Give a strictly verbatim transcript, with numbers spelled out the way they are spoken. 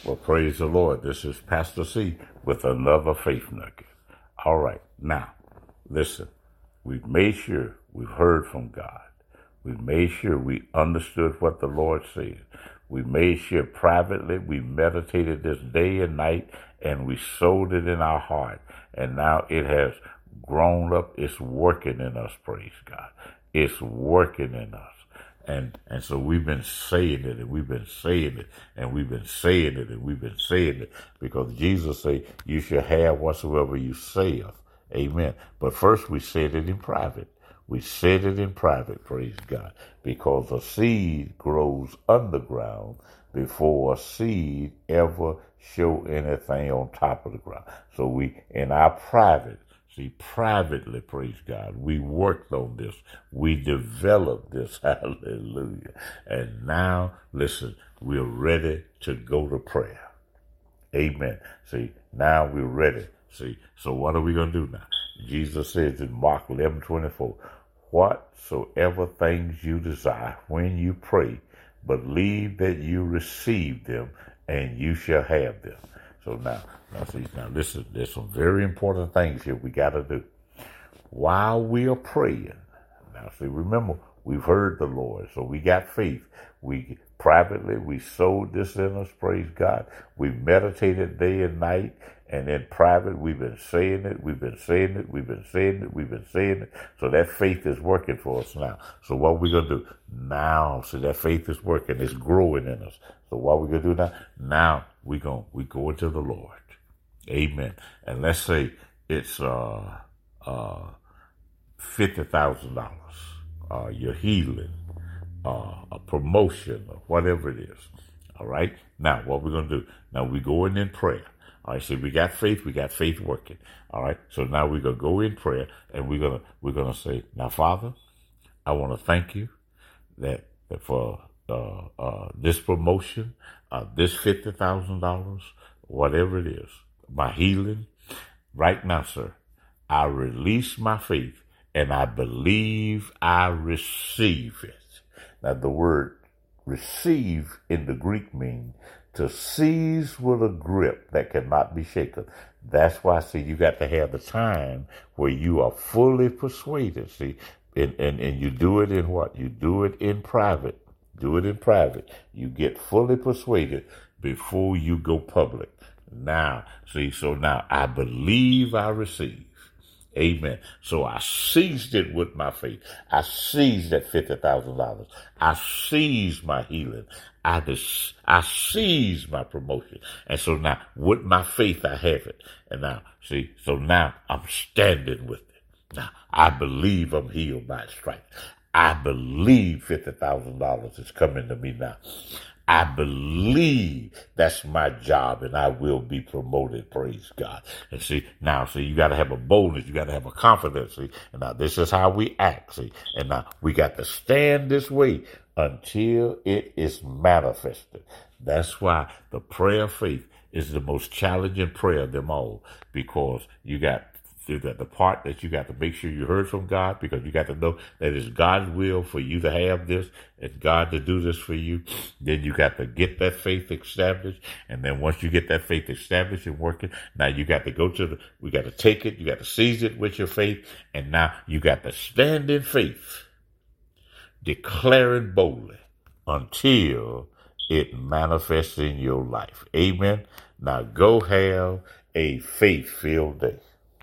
Well, praise the Lord. This is Pastor C with another faith nugget. All right. Now, listen, we've made sure we've heard from God. We made sure we understood what the Lord said. We made sure privately we meditated this day and night, and we sold it in our heart. And now it has grown up. It's working in us, praise God. It's working in us. And and so we've been saying it, and we've been saying it, and we've been saying it, and we've been saying it, because Jesus said, you shall have whatsoever you saith. Amen. But first we said it in private. We said it in private, praise God, because a seed grows underground before a seed ever show anything on top of the ground. So we, in our private, see, privately, praise God, we worked on this. We developed this. Hallelujah. And now, listen, we're ready to go to prayer. Amen. See, now we're ready. See, so what are we going to do now? Jesus says in Mark eleven twenty-four, whatsoever things you desire when you pray, believe that you receive them and you shall have them. So now, now see, now listen, there's some very important things here we got to do. While we are praying, now see, remember, we've heard the Lord, so we got faith. We privately, we sowed this in us, praise God. We meditated day and night, and in private, we've been saying it, we've been saying it, we've been saying it, we've been saying it. So that faith is working for us now. So what we're going to do now, see, that faith is working, it's growing in us. So what we're going to do now? Now we're going, we go into the Lord. Amen. And let's say it's uh, uh, fifty thousand dollars. Uh, your healing, uh, a promotion, or whatever it is. All right? Now, what we're going to do, now we go in in prayer. All right, so we got faith, we got faith working. All right, so now we're going to go in prayer, and we're going to we're gonna say, now, Father, I want to thank you that, that for uh, uh, this promotion, uh, this fifty thousand dollars, whatever it is, my healing. Right now, sir, I release my faith, and I believe I receive it. Now, the word receive in the Greek means to seize with a grip that cannot be shaken. That's why, see, you got to have the time where you are fully persuaded, see, and, and, and you do it in what? You do it in private. Do it in private. You get fully persuaded before you go public. Now, see, so now I believe I receive. Amen. So I seized it with my faith. I seized that fifty thousand dollars. I seized my healing. I just, I seized my promotion. And so now with my faith, I have it. And now, see, so now I'm standing with it. Now I believe I'm healed by His stripes. I believe fifty thousand dollars is coming to me now. I believe that's my job, and I will be promoted, praise God. And see, now, see, you got to have a boldness, you got to have a confidence, see, and now this is how we act, see, and now we got to stand this way until it is manifested. That's why the prayer of faith is the most challenging prayer of them all, because you got You got the part that you got to make sure you heard from God, because you got to know that it's God's will for you to have this and God to do this for you. Then you got to get that faith established. And then once you get that faith established and working, now you got to go to the, we got to take it, you got to seize it with your faith. And now you got to stand in faith, declaring boldly until it manifests in your life. Amen. Now go have a faith-filled day.